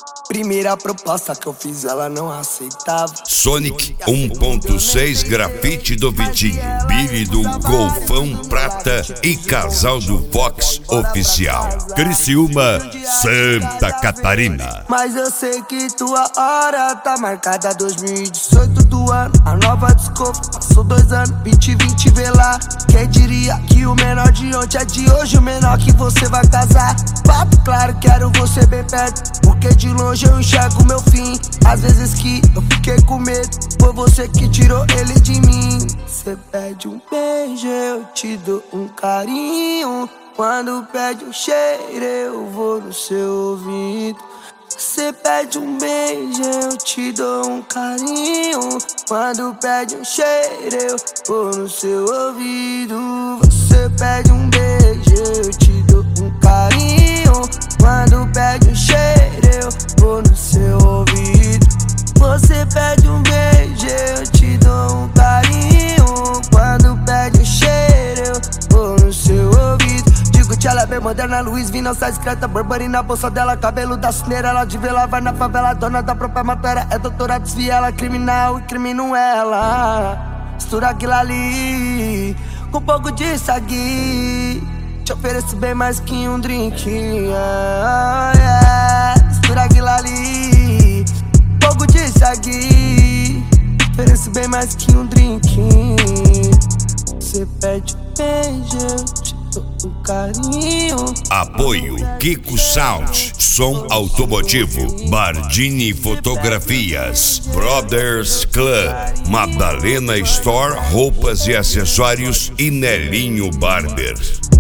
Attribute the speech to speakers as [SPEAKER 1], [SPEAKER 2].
[SPEAKER 1] Primeira proposta que eu fiz, ela não aceitava.
[SPEAKER 2] Sonic 1.6 grafite do Vitinho, Billy do Golfão Prata e Casal do Fox Oficial, Criciúma, Santa Catarina.
[SPEAKER 1] Mas eu sei que tua hora tá marcada 2018 do ano. A nova desculpa, passou 2 anos, 2020 vê lá. Quem diria que o menor de ontem é de hoje, o menor que você vai casar. Papo claro, quero você bem perto, porque de longe eu enxergo meu fim. Às vezes que eu fiquei com medo, foi você que tirou ele de mim. Cê pede um beijo, eu te dou um carinho. Quando pede um cheiro, eu vou no seu ouvido. Cê pede um beijo, eu te dou um carinho. Quando pede um cheiro, eu vou no seu ouvido. Você pede um beijo, eu te dou um carinho. Quando pede um cheiro, eu vou no seu ouvido. Você pede um beijo, eu te dou um carinho. Quando pede um cheiro, eu vou no seu ouvido. Digo que ela é bem moderna, Luiz Vinão, sai discreta, Burberry na bolsa dela, cabelo da cineira, ela de vela, vai na favela, dona da própria matéria, é doutora, desvia ela, criminal e crimino ela. Mistura aquilo ali com um pouco de sagui, te ofereço bem mais que um drink, mistura aquilo ali, pouco de sagui, ofereço bem mais que um drink. Você pede um beijo, eu te dou um carinho.
[SPEAKER 2] Apoio Kiko Sound, som automotivo, Bardini Fotografias, Brothers Club, Madalena Store, roupas e acessórios e Nelinho Barber.